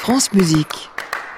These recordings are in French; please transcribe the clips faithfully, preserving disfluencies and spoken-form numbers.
France Musique.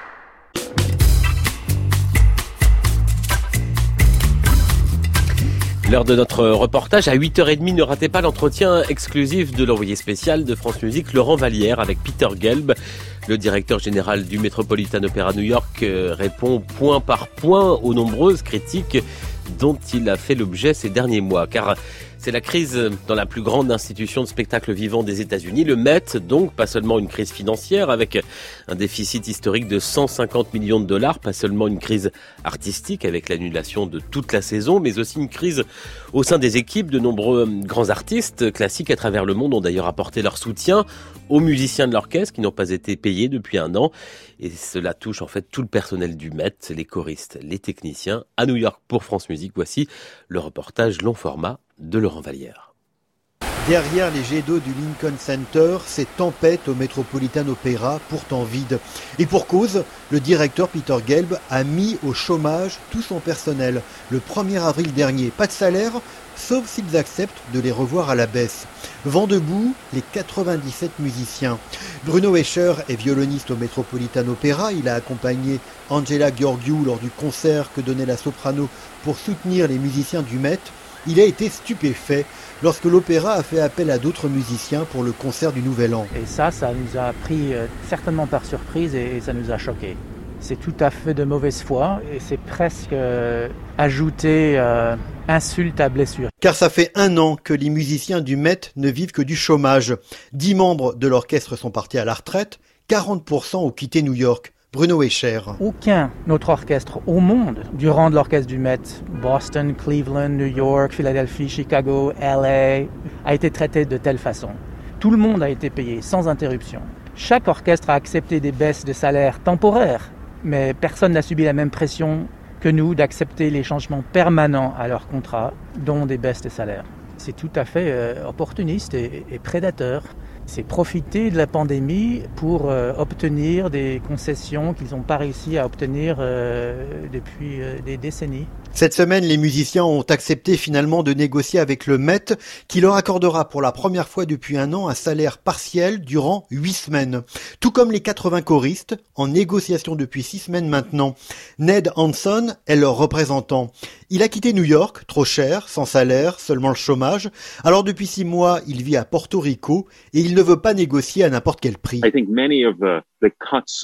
L'heure de notre reportage, à huit heures trente, ne ratez pas l'entretien exclusif de l'envoyé spécial de France Musique, Laurent Vallière, avec Peter Gelb. Le directeur général du Metropolitan Opera New York répond point par point aux nombreuses critiques dont il a fait l'objet ces derniers mois. Car c'est la crise dans la plus grande institution de spectacle vivant des États-Unis, le Met, donc pas seulement une crise financière avec un déficit historique de cent cinquante millions de dollars, pas seulement une crise artistique avec l'annulation de toute la saison, mais aussi une crise au sein des équipes. De nombreux grands artistes classiques à travers le monde ont d'ailleurs apporté leur soutien aux musiciens de l'orchestre qui n'ont pas été payés depuis un an. Et cela touche en fait tout le personnel du Met, les choristes, les techniciens. À New York pour France Musique, voici le reportage long format de Laurent Vallière. Derrière les jets d'eau du Lincoln Center, c'est tempête au Metropolitan Opera, pourtant vide. Et pour cause, le directeur Peter Gelb a mis au chômage tout son personnel le premier avril dernier. Pas de salaire, sauf s'ils acceptent de les revoir à la baisse. Vent debout, les quatre-vingt-dix-sept musiciens. Bruno Escher est violoniste au Metropolitan Opera. Il a accompagné Angela Gheorghiu lors du concert que donnait la soprano pour soutenir les musiciens du Met. Il a été stupéfait lorsque l'opéra a fait appel à d'autres musiciens pour le concert du Nouvel An. Et ça, ça nous a pris euh, certainement par surprise et, et ça nous a choqués. C'est tout à fait de mauvaise foi et c'est presque euh, ajouter euh, insulte à blessure. Car ça fait un an que les musiciens du Met ne vivent que du chômage. Dix membres de l'orchestre sont partis à la retraite, quarante pour cent ont quitté New York. Bruno Escher. Aucun autre orchestre au monde, du rang de l'orchestre du Met, Boston, Cleveland, New York, Philadelphie, Chicago, L A, a été traité de telle façon. Tout le monde a été payé sans interruption. Chaque orchestre a accepté des baisses de salaire temporaires, mais personne n'a subi la même pression que nous d'accepter les changements permanents à leur contrat, dont des baisses de salaire. C'est tout à fait euh, opportuniste et, et prédateur. C'est profiter de la pandémie pour euh, obtenir des concessions qu'ils n'ont pas réussi à obtenir euh, depuis euh, des décennies. Cette semaine, les musiciens ont accepté finalement de négocier avec le Met qui leur accordera pour la première fois depuis un an un salaire partiel durant huit semaines. Tout comme les quatre-vingts choristes en négociation depuis six semaines maintenant. Ned Hanson est leur représentant. Il a quitté New York, trop cher, sans salaire, seulement le chômage. Alors depuis six mois, il vit à Porto Rico et il ne veut pas négocier à n'importe quel prix. I think many of the, the cuts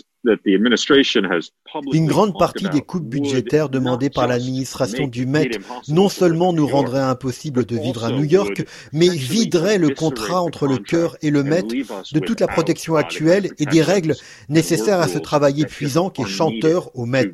Une grande partie des coupes budgétaires demandées par l'administration du Met non seulement nous rendraient impossible de vivre à New York, mais viderait le contrat entre le chœur et le Met de toute la protection actuelle et des règles nécessaires à ce travail épuisant qu'est chanteur au Met.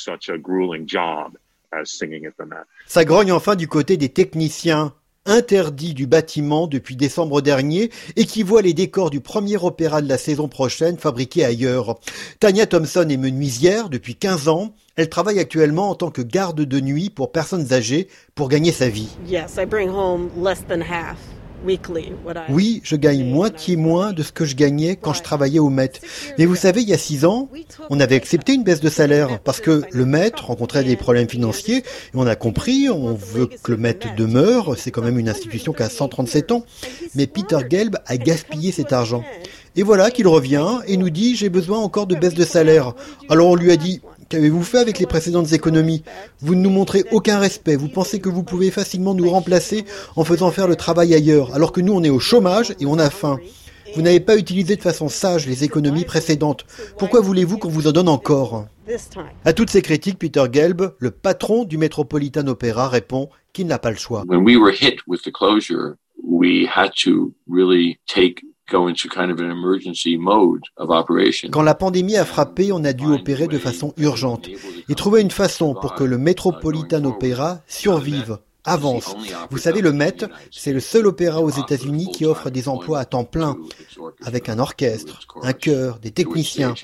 Ça grogne enfin du côté des techniciens. Interdit du bâtiment depuis décembre dernier et qui voit les décors du premier opéra de la saison prochaine fabriqués ailleurs. Tanya Thompson est menuisière depuis quinze ans. Elle travaille actuellement en tant que garde de nuit pour personnes âgées pour gagner sa vie. Yes, I bring home less than half. Oui, je gagne moitié moins de ce que je gagnais quand je travaillais au Met. Mais vous savez, il y a six ans, on avait accepté une baisse de salaire parce que le Met rencontrait des problèmes financiers. Et on a compris, on veut que le Met demeure. C'est quand même une institution qui a cent trente-sept ans. Mais Peter Gelb a gaspillé cet argent. Et voilà qu'il revient et nous dit « j'ai besoin encore de baisse de salaire ». Alors on lui a dit « qu'avez-vous fait avec les précédentes économies ? Vous ne nous montrez aucun respect, vous pensez que vous pouvez facilement nous remplacer en faisant faire le travail ailleurs, alors que nous on est au chômage et on a faim. Vous n'avez pas utilisé de façon sage les économies précédentes. Pourquoi voulez-vous qu'on vous en donne encore ?» À toutes ces critiques, Peter Gelb, le patron du Metropolitan Opera, répond qu'il n'a pas le choix. When we were hit with the closure, we had to really take Go into kind of an emergency mode of operation. Quand la pandémie a frappé, on a dû opérer de façon urgente et trouver une façon pour que le Metropolitan Opera survive, avance. Vous savez, le Met, c'est le seul opéra aux États-Unis qui offre des emplois à temps plein, avec un orchestre, un chœur, des techniciens.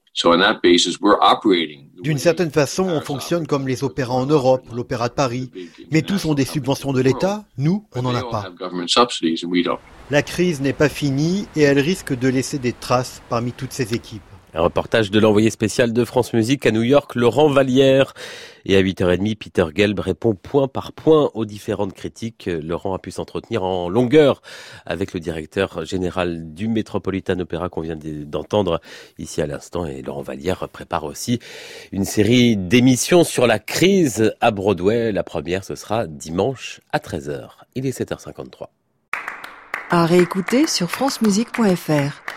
D'une certaine façon, on fonctionne comme les opéras en Europe, l'Opéra de Paris. Mais tous ont des subventions de l'État, nous, on n'en a pas. La crise n'est pas finie et elle risque de laisser des traces parmi toutes ces équipes. Un reportage de l'envoyé spécial de France Musique à New York, Laurent Vallière. Et à huit heures trente, Peter Gelb répond point par point aux différentes critiques. Laurent a pu s'entretenir en longueur avec le directeur général du Metropolitan Opera qu'on vient d'entendre ici à l'instant. Et Laurent Vallière prépare aussi une série d'émissions sur la crise à Broadway. La première, ce sera dimanche à treize heures. Il est sept heures cinquante-trois. À réécouter sur francemusique point f r.